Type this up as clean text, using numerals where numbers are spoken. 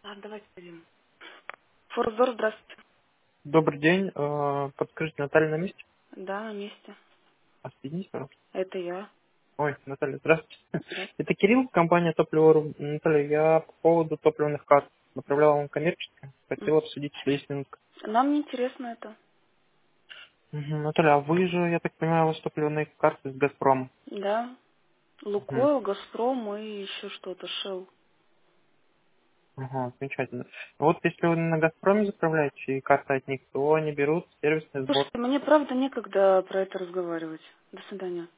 Давайте пойдем. Форзор, здравствуйте. Добрый день. Подскажите, Наталья на месте? Да, на месте. Соедините, пожалуйста. Это я. Ой, Наталья, здравствуйте. Да. Это Кирилл, компания Топливо.ру. Наталья, я по поводу топливных карт направлял вам коммерческие. Хотел обсудить, если есть минутка. Нам не интересно это. Наталья, а вы же, я так понимаю, у вас топливные карты с Газпрома. Да. Мгм. Лукойл, Газпром и еще что-то, Шелл. Ага, замечательно. Вот если вы на Газпроме заправляете и карты от них, то они берут сервисный сбор. Слушайте, мне правда некогда про это разговаривать. До свидания.